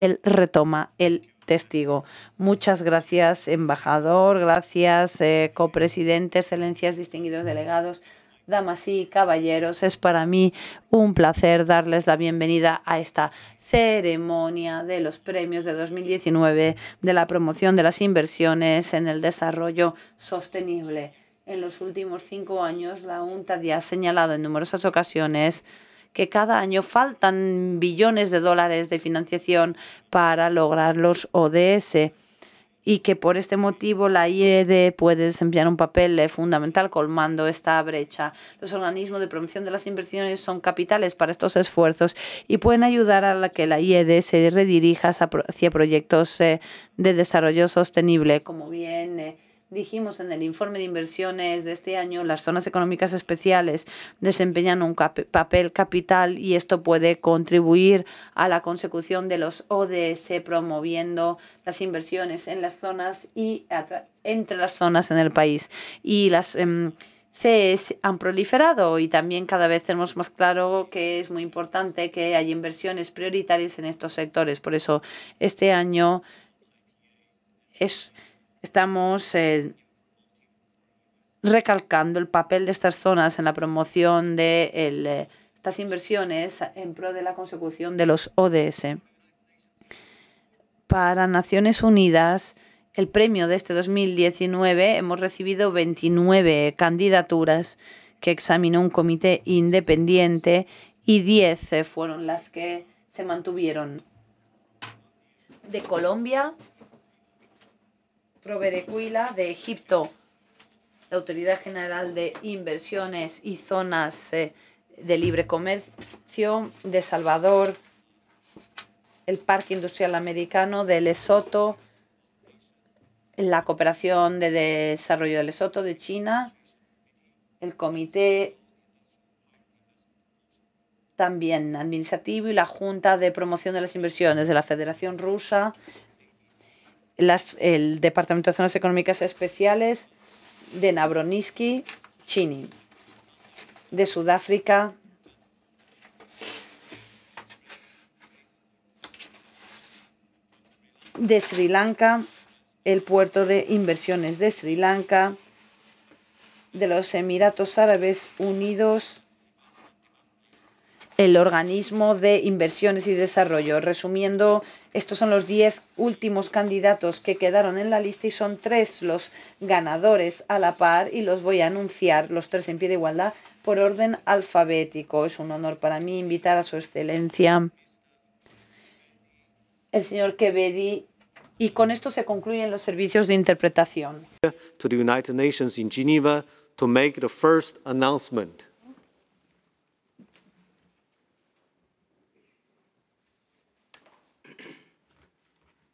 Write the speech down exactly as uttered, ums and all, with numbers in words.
él retoma el testigo. Muchas gracias, embajador, gracias, eh, copresidente, excelencias, distinguidos delegados, damas y caballeros. Es para mí un placer darles la bienvenida a esta ceremonia de los premios de dos mil diecinueve de la promoción de las inversiones en el desarrollo sostenible. En los últimos cinco años, la UNCTAD ya ha señalado en numerosas ocasiones que cada año faltan billones de dólares de financiación para lograr los O D S y que por este motivo la I E D puede desempeñar un papel eh, fundamental colmando esta brecha. Los organismos de promoción de las inversiones son capitales para estos esfuerzos y pueden ayudar a la que la I E D se redirija hacia proyectos eh, de desarrollo sostenible. Como bien eh, dijimos en el informe de inversiones de este año, las zonas económicas especiales desempeñan un cap papel capital y esto puede contribuir a la consecución de los O D S, promoviendo las inversiones en las zonas y entre las zonas en el país. Y las eh, C E S han proliferado y también cada vez tenemos más claro que es muy importante que haya inversiones prioritarias en estos sectores. Por eso este año es Estamos eh, recalcando el papel de estas zonas en la promoción de el, eh, estas inversiones en pro de la consecución de los O D S. Para Naciones Unidas, el premio de este dos mil diecinueve, hemos recibido veintinueve candidaturas que examinó un comité independiente y diez eh, fueron las que se mantuvieron. De Colombia, Proverecuila; de Egipto, la Autoridad General de Inversiones y Zonas eh, de Libre Comercio; de Salvador, el Parque Industrial Americano; de Lesoto, la Cooperación de Desarrollo de Lesoto; de China, el Comité también administrativo y la Junta de Promoción de las Inversiones de la Federación Rusa; las, el Departamento de Zonas Económicas Especiales de Nabroniski, Chini; de Sudáfrica, de Sri Lanka, el Puerto de Inversiones de Sri Lanka; de los Emiratos Árabes Unidos, el Organismo de Inversiones y Desarrollo. Resumiendo, estos son los diez últimos candidatos que quedaron en la lista y son tres los ganadores a la par y los voy a anunciar, los tres en pie de igualdad, por orden alfabético. Es un honor para mí invitar a su excelencia, el señor Kebedi, y con esto se concluyen los servicios de interpretación. To the United Nations in Geneva to make the first announcement.